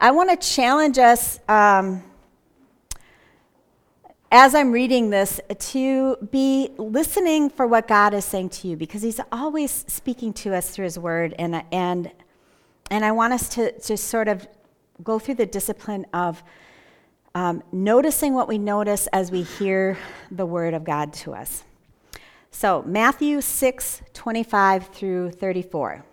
I want to challenge us, as I'm reading this, to be listening for what God is saying to you, because he's always speaking to us through his word, and I want us to just sort of go through the discipline of noticing what we notice as we hear the word of God to us. So Matthew 6:25 through 34.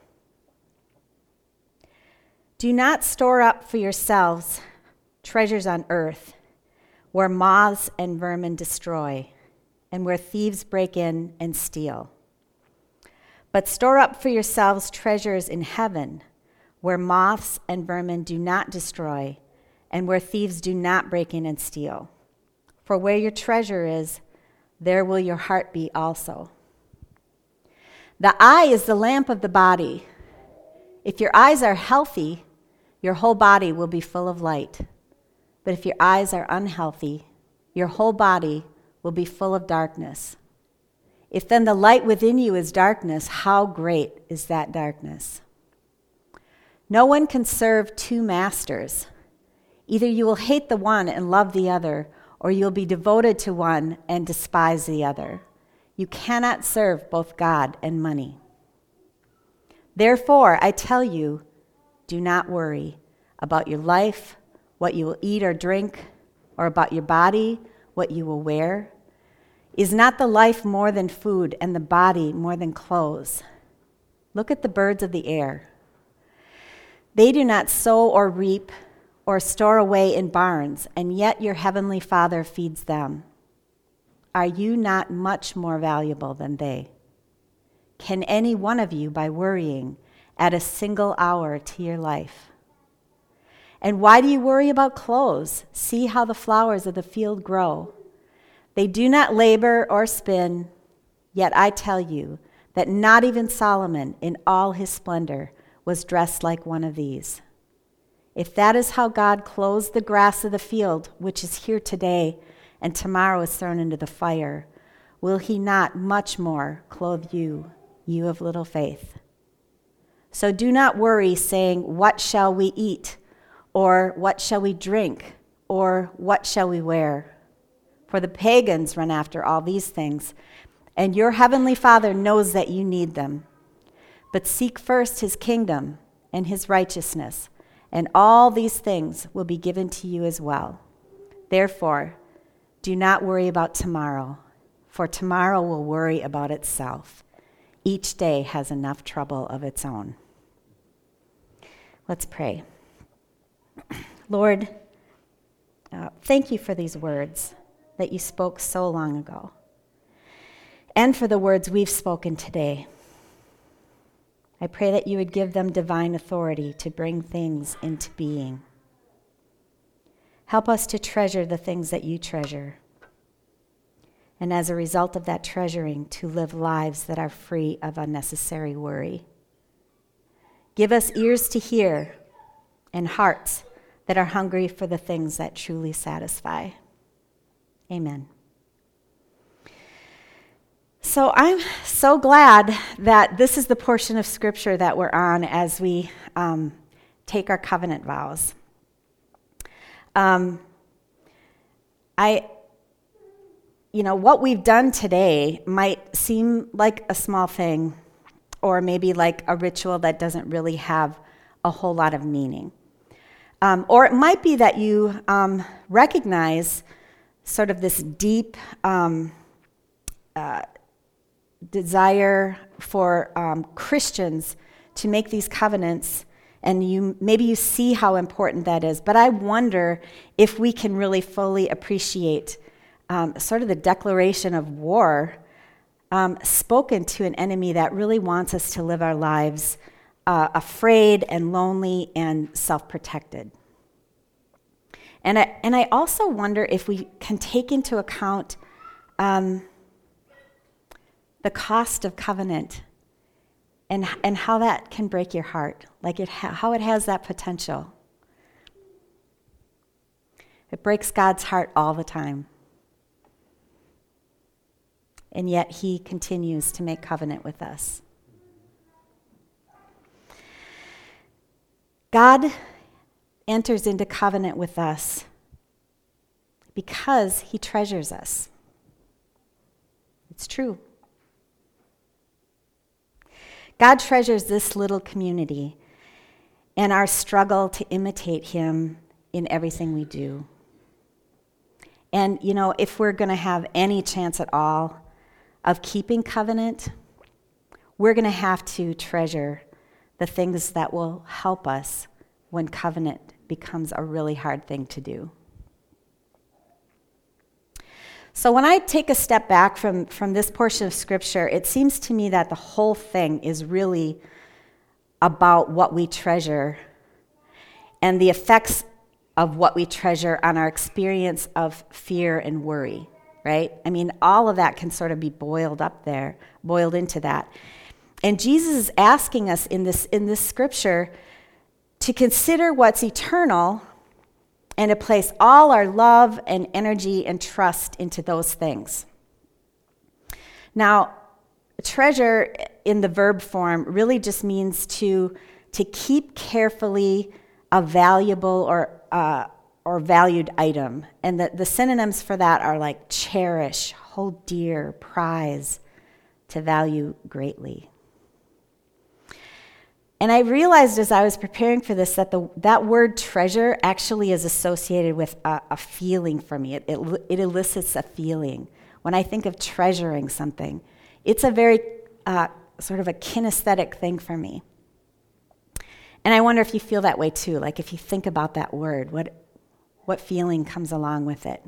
Do not store up for yourselves treasures on earth, where moths and vermin destroy, and where thieves break in and steal. But store up for yourselves treasures in heaven, where moths and vermin do not destroy, and where thieves do not break in and steal. For where your treasure is, there will your heart be also. The eye is the lamp of the body. If your eyes are healthy, your whole body will be full of light. But if your eyes are unhealthy, your whole body will be full of darkness. If then the light within you is darkness, how great is that darkness? No one can serve two masters. Either you will hate the one and love the other, or you'll be devoted to one and despise the other. You cannot serve both God and money. Therefore, I tell you, do not worry about your life, what you will eat or drink, or about your body, what you will wear. Is not the life more than food, and the body more than clothes? Look at the birds of the air. They do not sow or reap or store away in barns, and yet your heavenly Father feeds them. Are you not much more valuable than they? Can any one of you, by worrying, add a single hour to your life? And why do you worry about clothes? See how the flowers of the field grow. They do not labor or spin, yet I tell you that not even Solomon in all his splendor was dressed like one of these. If that is how God clothes the grass of the field, which is here today and tomorrow is thrown into the fire, will he not much more clothe you, you of little faith? So do not worry, saying, what shall we eat? Or what shall we drink? Or what shall we wear? For the pagans run after all these things, and your heavenly Father knows that you need them. But seek first his kingdom and his righteousness, and all these things will be given to you as well. Therefore, do not worry about tomorrow, for tomorrow will worry about itself. Each day has enough trouble of its own. Let's pray. Lord, thank you for these words that you spoke so long ago, and for the words we've spoken today. I pray that you would give them divine authority to bring things into being. Help us to treasure the things that you treasure, and as a result of that treasuring, to live lives that are free of unnecessary worry. Give us ears to hear and hearts that are hungry for the things that truly satisfy. Amen. So I'm so glad that this is the portion of Scripture that we're on as we take our covenant vows. What we've done today might seem like a small thing, or maybe like a ritual that doesn't really have a whole lot of meaning. Or it might be that you recognize sort of this deep desire for Christians to make these covenants, and maybe you see how important that is. But I wonder if we can really fully appreciate sort of the declaration of war spoken to an enemy that really wants us to live our lives afraid and lonely and self-protected. And I also wonder if we can take into account the cost of covenant and how that can break your heart, how it has that potential. It breaks God's heart all the time. And yet he continues to make covenant with us. God enters into covenant with us because he treasures us. It's true. God treasures this little community and our struggle to imitate him in everything we do. And, if we're going to have any chance at all of keeping covenant, we're going to have to treasure the things that will help us when covenant becomes a really hard thing to do. So when I take a step back from this portion of Scripture, it seems to me that the whole thing is really about what we treasure and the effects of what we treasure on our experience of fear and worry, right? I mean, all of that can sort of be boiled into that. And Jesus is asking us in this Scripture to consider what's eternal and to place all our love and energy and trust into those things. Now, treasure in the verb form really just means to keep carefully a valuable or valued item. And the synonyms for that are like cherish, hold dear, prize, to value greatly. And I realized as I was preparing for this that that word treasure actually is associated with a feeling for me. It elicits a feeling. When I think of treasuring something, it's a very sort of a kinesthetic thing for me. And I wonder if you feel that way too, like if you think about that word, what feeling comes along with it.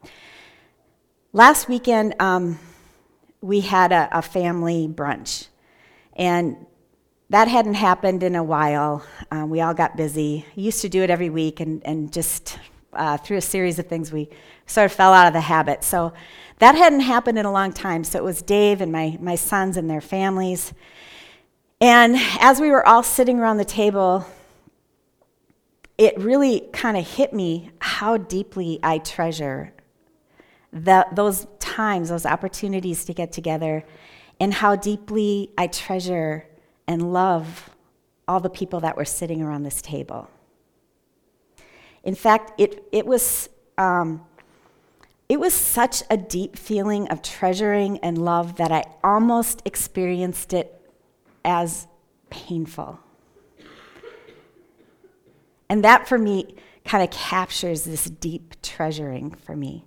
Last weekend, we had a family brunch, and that hadn't happened in a while. We all got busy. We used to do it every week, and just through a series of things, we sort of fell out of the habit. So that hadn't happened in a long time. So it was Dave and my sons and their families. And as we were all sitting around the table, it really kind of hit me how deeply I treasure those times, those opportunities to get together, and how deeply I treasure and love all the people that were sitting around this table. In fact, it was such a deep feeling of treasuring and love that I almost experienced it as painful. And that for me kind of captures this deep treasuring for me.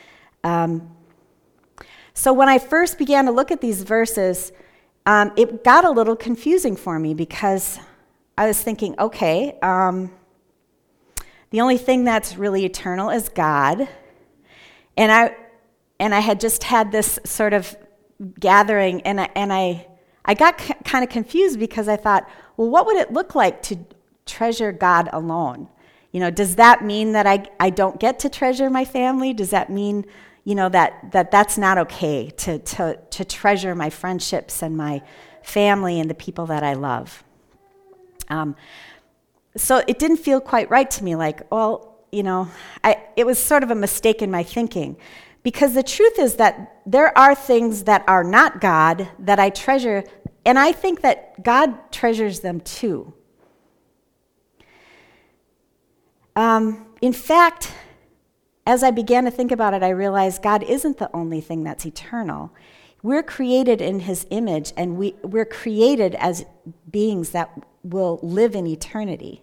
So when I first began to look at these verses, it got a little confusing for me because I was thinking, okay, the only thing that's really eternal is God. And I had just had this sort of gathering, and I got kind of confused because I thought, well, what would it look like to treasure God alone? Does that mean that I don't get to treasure my family? Does that mean, that's not okay to treasure my friendships and my family and the people that I love? So it didn't feel quite right to me, like, well, it was sort of a mistake in my thinking. Because the truth is that there are things that are not God that I treasure, and I think that God treasures them too. In fact, as I began to think about it, I realized God isn't the only thing that's eternal. We're created in his image, and we're created as beings that will live in eternity.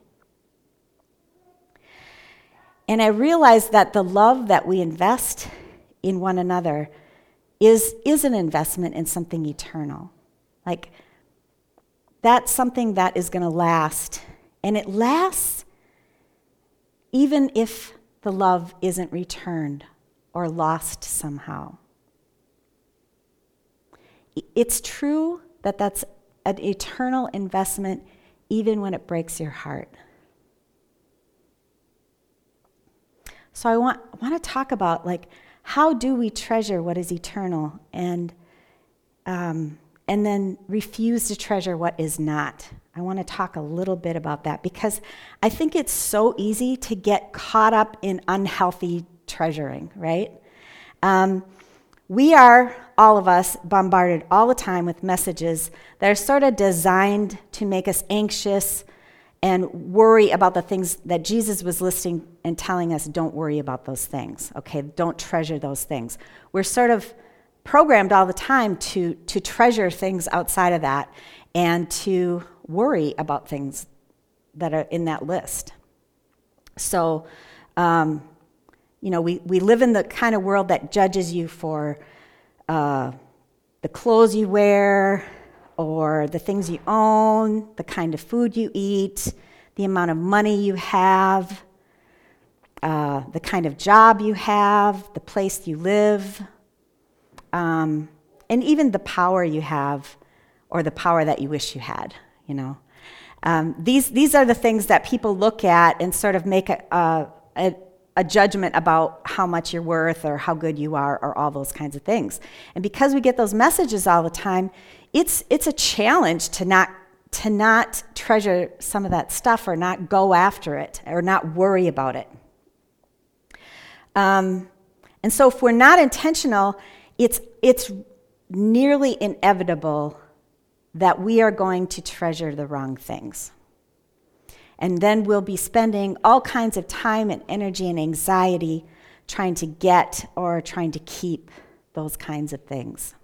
And I realized that the love that we invest in one another is an investment in something eternal. Like, that's something that is going to last. And it lasts even if the love isn't returned or lost somehow. It's true that that's an eternal investment even when it breaks your heart. So I want to talk about, like, how do we treasure what is eternal and then refuse to treasure what is not? I want to talk a little bit about that because I think it's so easy to get caught up in unhealthy treasuring, right? We are, all of us, bombarded all the time with messages that are sort of designed to make us anxious and worry about the things that Jesus was listing and telling us, don't worry about those things, okay? Don't treasure those things. We're sort of programmed all the time to treasure things outside of that and to worry about things that are in that list. So, we live in the kind of world that judges you for the clothes you wear, or the things you own, the kind of food you eat, the amount of money you have, the kind of job you have, the place you live, and even the power you have, or the power that you wish you had, These are the things that people look at and sort of make a judgment about how much you're worth or how good you are or all those kinds of things. And because we get those messages all the time, it's a challenge to not treasure some of that stuff or not go after it or not worry about it. And so if we're not intentional, it's nearly inevitable that we are going to treasure the wrong things. And then we'll be spending all kinds of time and energy and anxiety trying to get or trying to keep those kinds of things.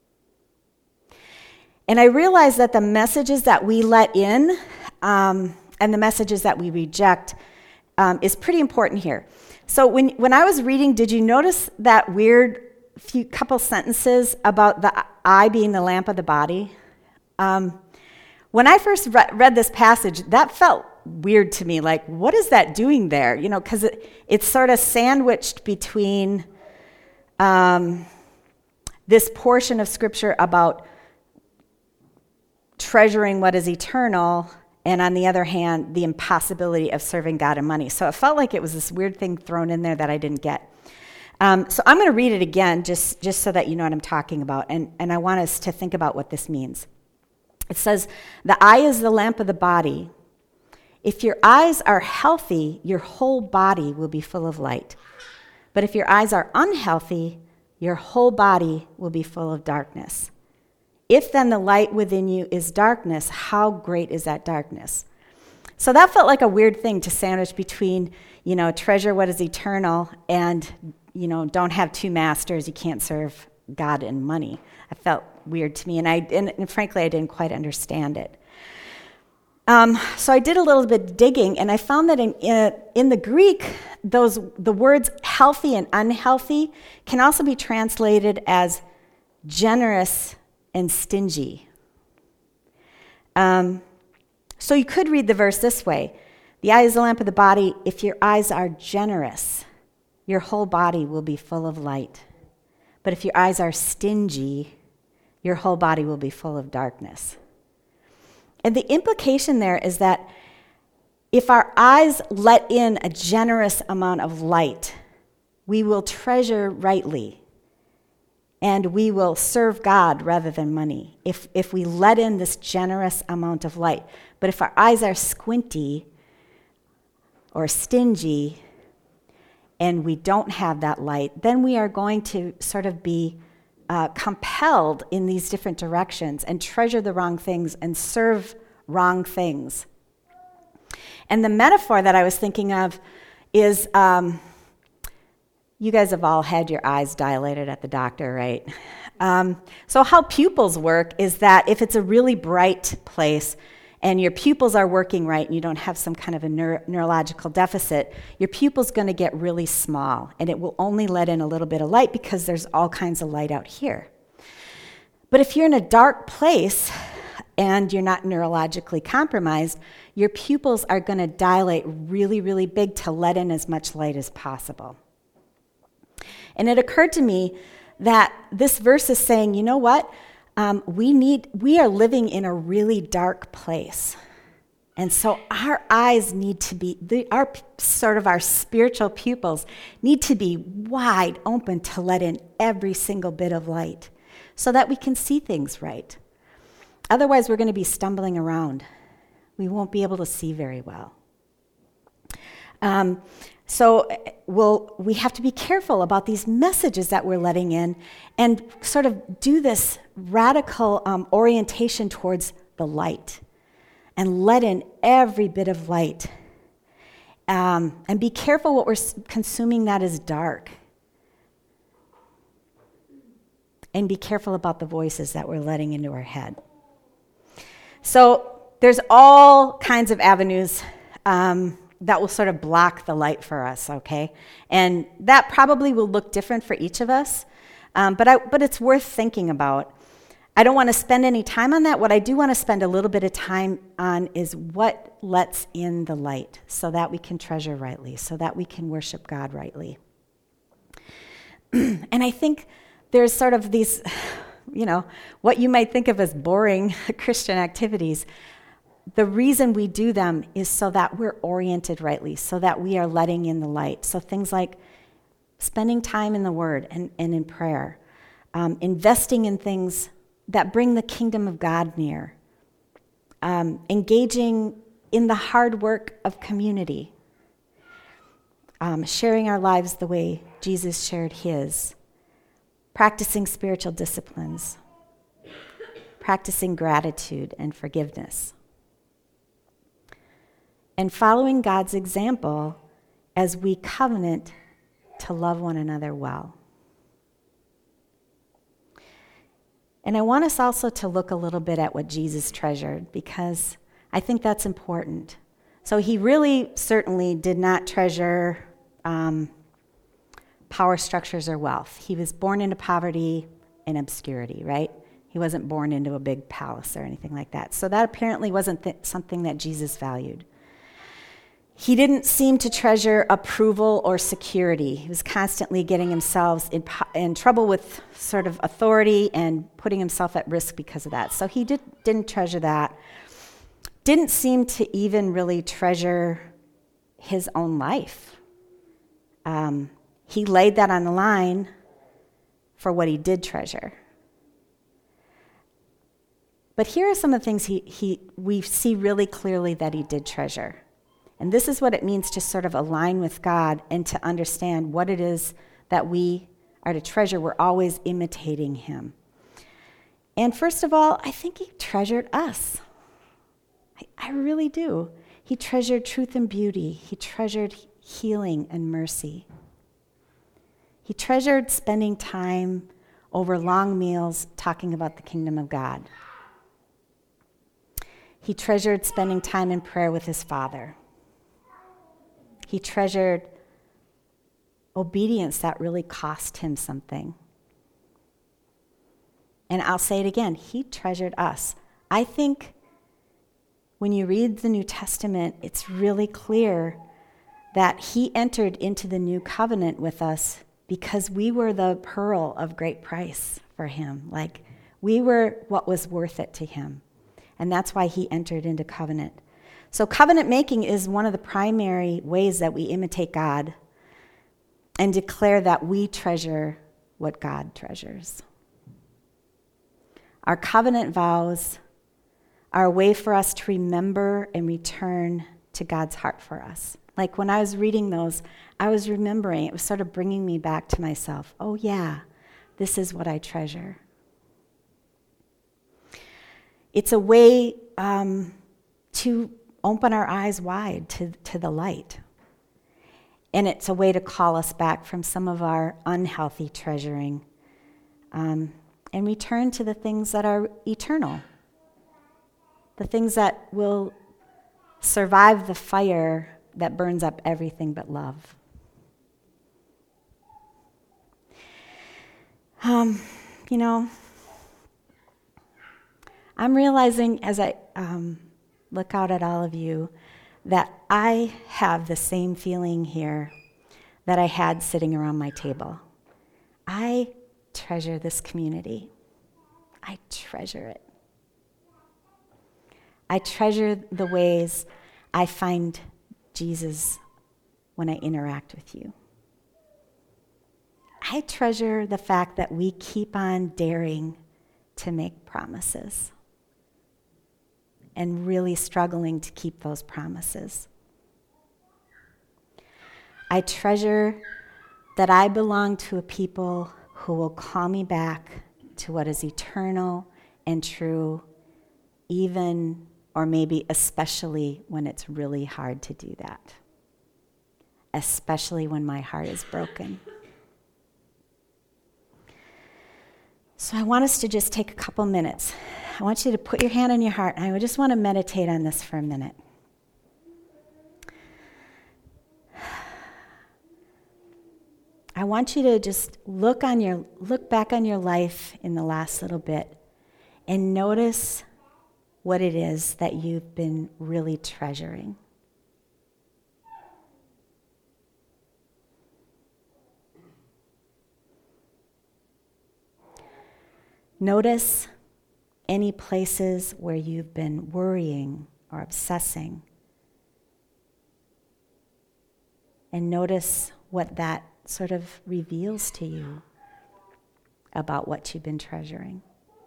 And I realize that the messages that we let in and the messages that we reject is pretty important here. So when I was reading, did you notice that weird couple sentences about the eye being the lamp of the body? When I first read this passage, that felt weird to me. Like, what is that doing there? Because it's sort of sandwiched between this portion of Scripture about treasuring what is eternal, and on the other hand, the impossibility of serving God and money. So it felt like it was this weird thing thrown in there that I didn't get. So I'm going to read it again just so that you know what I'm talking about, and I want us to think about what this means. It says, the eye is the lamp of the body. If your eyes are healthy, your whole body will be full of light. But if your eyes are unhealthy, your whole body will be full of darkness. If then the light within you is darkness, how great is that darkness? So that felt like a weird thing to sandwich between, treasure what is eternal and, don't have two masters. You can't serve God and money. It felt weird to me, and frankly, I didn't quite understand it. So I did a little bit digging, and I found that in the Greek, the words healthy and unhealthy can also be translated as generous and stingy. So you could read the verse this way: the eye is the lamp of the body. If your eyes are generous, your whole body will be full of light. But if your eyes are stingy, your whole body will be full of darkness. And the implication there is that if our eyes let in a generous amount of light, we will treasure rightly, and we will serve God rather than money, if we let in this generous amount of light. But if our eyes are squinty or stingy, and we don't have that light, then we are going to sort of be compelled in these different directions and treasure the wrong things and serve wrong things. And the metaphor that I was thinking of is, you guys have all had your eyes dilated at the doctor, right? So how pupils work is that if it's a really bright place and your pupils are working right and you don't have some kind of a neurological deficit, your pupil's going to get really small, and it will only let in a little bit of light because there's all kinds of light out here. But if you're in a dark place and you're not neurologically compromised, your pupils are going to dilate really, really big to let in as much light as possible. And it occurred to me that this verse is saying, you know what? We are living in a really dark place. And so our eyes need to be, our spiritual pupils need to be wide open to let in every single bit of light so that we can see things right. Otherwise, we're going to be stumbling around. We won't be able to see very well. So we have to be careful about these messages that we're letting in and sort of do this radical orientation towards the light. and let in every bit of light. And be careful what we're consuming that is dark. And be careful about the voices that we're letting into our head. So there's all kinds of avenues that will sort of block the light for us, okay? And that probably will look different for each of us, but it's worth thinking about. I don't want to spend any time on that. What I do want to spend a little bit of time on is what lets in the light so that we can treasure rightly, so that we can worship God rightly. And I think there's sort of these, what you might think of as boring Christian activities. The reason we do them is so that we're oriented rightly, so that we are letting in the light. So things like spending time in the Word and in prayer, investing in things that bring the kingdom of God near, engaging in the hard work of community, sharing our lives the way Jesus shared his, practicing spiritual disciplines, practicing gratitude and forgiveness, and following God's example as we covenant to love one another well. And I want us also to look a little bit at what Jesus treasured, because I think that's important. So he really certainly did not treasure power structures or wealth. He was born into poverty and obscurity, right? He wasn't born into a big palace or anything like that. So that apparently wasn't something that Jesus valued. He didn't seem to treasure approval or security. He was constantly getting himself in trouble with sort of authority and putting himself at risk because of that. So he didn't treasure that. Didn't seem to even really treasure his own life. He laid that on the line for what he did treasure. But here are some of the things we see really clearly that he did treasure. And this is what it means to sort of align with God and to understand what it is that we are to treasure. We're always imitating him. And first of all, I think he treasured us. I really do. He treasured truth and beauty. He treasured healing and mercy. He treasured spending time over long meals talking about the kingdom of God. He treasured spending time in prayer with his Father. He treasured obedience that really cost him something. And I'll say it again, he treasured us. I think when you read the New Testament, it's really clear that he entered into the new covenant with us because we were the pearl of great price for him. Like, we were what was worth it to him. And that's why he entered into covenant. So covenant making is one of the primary ways that we imitate God and declare that we treasure what God treasures. Our covenant vows are a way for us to remember and return to God's heart for us. Like when I was reading those, I was remembering, it was sort of bringing me back to myself. Oh yeah, this is what I treasure. It's a way to open our eyes wide to the light. And it's a way to call us back from some of our unhealthy treasuring and return to the things that are eternal, the things that will survive the fire that burns up everything but love. I'm realizing as I look out at all of you that I have the same feeling here that I had sitting around my table. I treasure this community. I treasure it. I treasure the ways I find Jesus when I interact with you. I treasure the fact that we keep on daring to make promises and really struggling to keep those promises. I treasure that I belong to a people who will call me back to what is eternal and true, even or maybe especially when it's really hard to do that. Especially when my heart is broken. So I want us to just take a couple minutes. I want you to put your hand on your heart, and I just want to meditate on this for a minute. I want you to just look back on your life in the last little bit and notice what it is that you've been really treasuring. Notice any places where you've been worrying or obsessing. And notice what that sort of reveals to you about what you've been treasuring.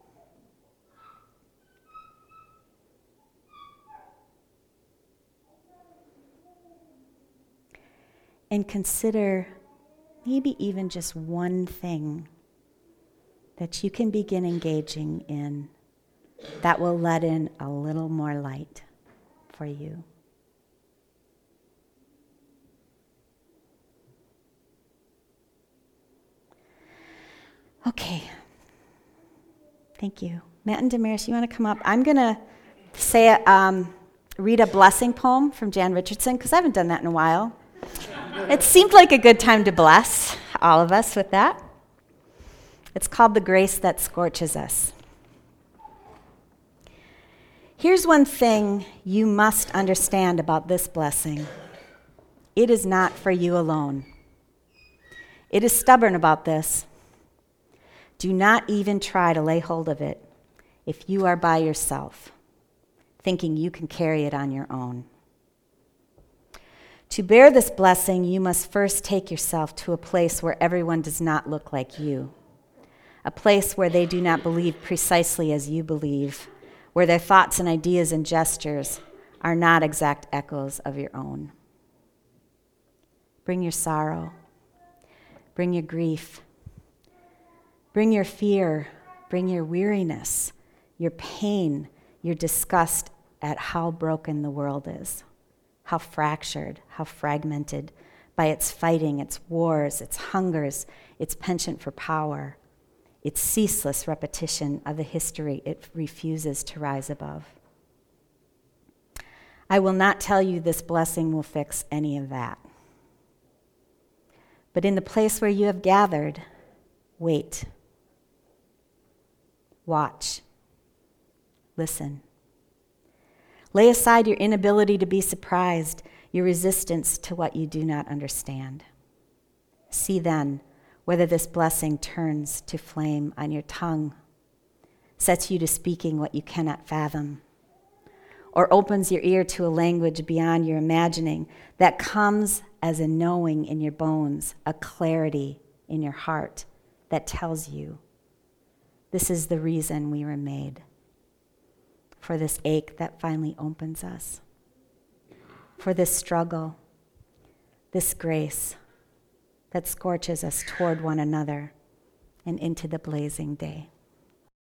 And consider maybe even just one thing that you can begin engaging in that will let in a little more light for you. Okay. Thank you. Matt and Damaris, you want to come up? I'm going to read a blessing poem from Jan Richardson, because I haven't done that in a while. It seemed like a good time to bless all of us with that. It's called The Grace That Scorches Us. Here's one thing you must understand about this blessing. It is not for you alone. It is stubborn about this. Do not even try to lay hold of it if you are by yourself, thinking you can carry it on your own. To bear this blessing, you must first take yourself to a place where everyone does not look like you, a place where they do not believe precisely as you believe, where their thoughts and ideas and gestures are not exact echoes of your own. Bring your sorrow, bring your grief, bring your fear, bring your weariness, your pain, your disgust at how broken the world is, how fractured, how fragmented by its fighting, its wars, its hungers, its penchant for power, its ceaseless repetition of the history it refuses to rise above. I will not tell you this blessing will fix any of that. But in the place where you have gathered, wait. Watch. Listen. Lay aside your inability to be surprised, your resistance to what you do not understand. See then whether this blessing turns to flame on your tongue, sets you to speaking what you cannot fathom, or opens your ear to a language beyond your imagining that comes as a knowing in your bones, a clarity in your heart that tells you, this is the reason we were made, for this ache that finally opens us, for this struggle, this grace that scorches us toward one another and into the blazing day.